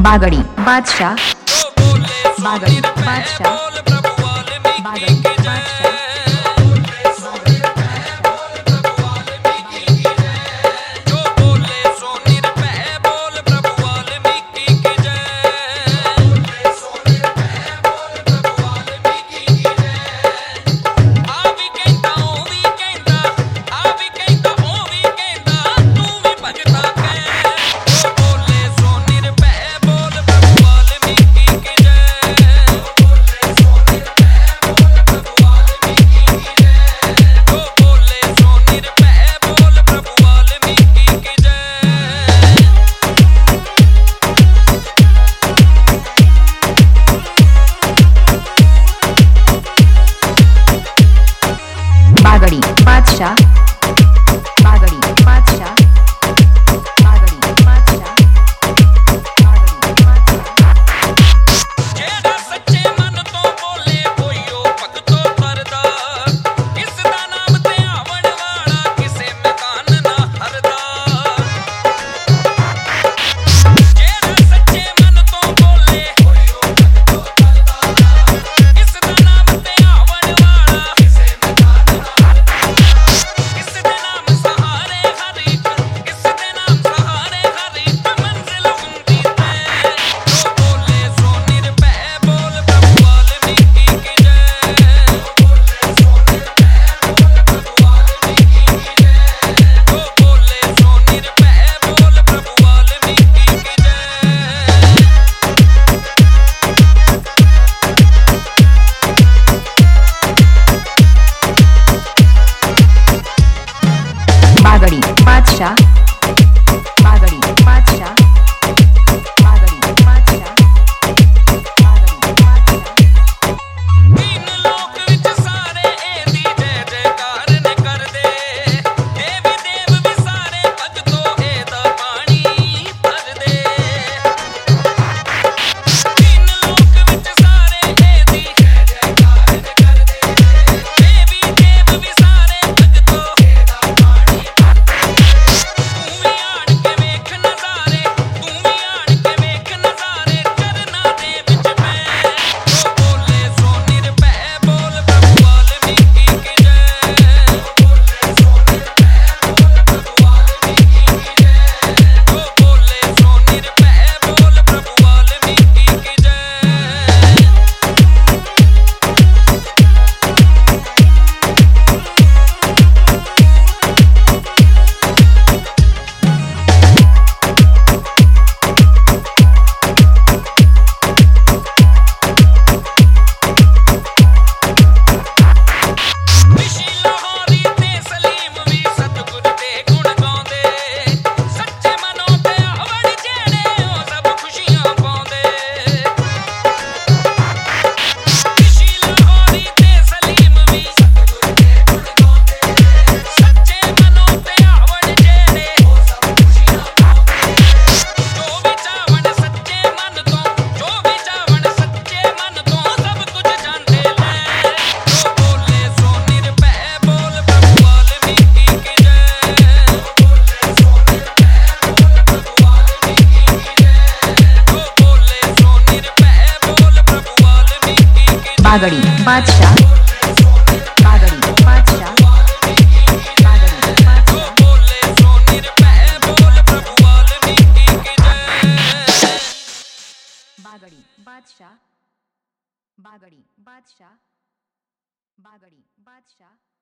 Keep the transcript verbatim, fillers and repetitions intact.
बागड़ी बादशाह बागड़ी बादशाह बागड़ी बादशाह बागड़ी बादशाह बागड़ी बादशाह बागड़ी बादशाह बागड़ी बादशाह जेड़ा सच्चे मन तो बोले कोई ओ भगतो करदा इस दा नाम ते आवण वाला किसे मैदान ना हरदा जेड़ा सच्चे मन तो बोले कोई ओ भगतो करदा इस दा नाम ते आवण वाला किसे मैदान ना किस दे नाम सहारे हर एक किस दे नाम सहारे हर एक मंजिल हुंदी तै जो बोले सो निर्भय बोल प्रभु वाल्मीकि की जय बोले सो निर्भय बोल प्रभु वाल्मीकि की जय जो बोले सो निर्भय बोल प्रभु वाल्मीकि की जय बागड़ी बादशाह बागड़ी बादशाह बागड़ी बादशाह बागड़ी बादशाह तीन लोक विच सारे एदी जय जयकार ने कर दे देवी देव भी सारे भगतो एदा पानी भर दे तीन लोक विच सारे एदी जय जयकार ने कर दे देवी देव भी सारे भगतो एदा पानी भर दे तू भी आड़ के वेख नज़ारे तू भी आड़ के वेख नज़ारे चरना दे विच मैं जो बोले सो निर्भय बोल प्रभु वाल्मीकि की जय बोले सो निर्भय बोल प्रभु वाल्मीकि की जय जो बोले सो निर्भय बोल प्रभु वाल्मीकि की जय ਰਿਸ਼ੀ ਲਾਹੌਰੀ ਤੇ ਸਲੀਮ ਵੀ ਸਤਿਗੁਰ ਦੇ ਗੁਣ ਗਾਉਂਦੇ ਸੱਚੇ ਮਨੋਂ ਤੇ ਆਵੜ ਜਿਹੜੇ ਉਹ ਸਭ ਖੁਸ਼ੀਆਂ ਪਾਉਂਦੇ ਰਿਸ਼ੀ ਲਾਹੌਰੀ ਤੇ ਸਲੀਮ ਵੀ ਸਤਿਗੁਰ ਦੇ ਗੁਣ ਗਾਉਂਦੇ ਸੱਚੇ ਮਨੋਂ ਤੇ ਆਵੜ ਜਿਹੜੇ ਉਹ ਸਭ ਖੁਸ਼ੀਆਂ ਪਾਉਂਦੇ ਜੋ ਵੀ ਚਾਵਣ ਸੱਚੇ ਮਨ ਤੋਂ ਜੋ ਵੀ ਚਾਵਣ ਸੱਚੇ ਮਨ ਤੋਂ ਸਭ ਕੁਝ ਜਾਂਦੇ ਲੈ ਜੋ ਬੋਲੇ ਸੋ निर्भय बोल प्रभु वाल्मीकि की जय बोले सो निर्भय बोल प्रभु वाल्मीकि की जय जो बोले सो निर्भय बोल प्रभु वाल्मीकि की जय बागड़ी बादशाह बागड़ी बादशाह वाल्मीकि की बागड़ी जो बादशाह बोले सो निर्भय बोल प्रभु वाल्मीकि की जय बागड़ी बादशाह बागड़ी बादशाह बागड़ी बादशाह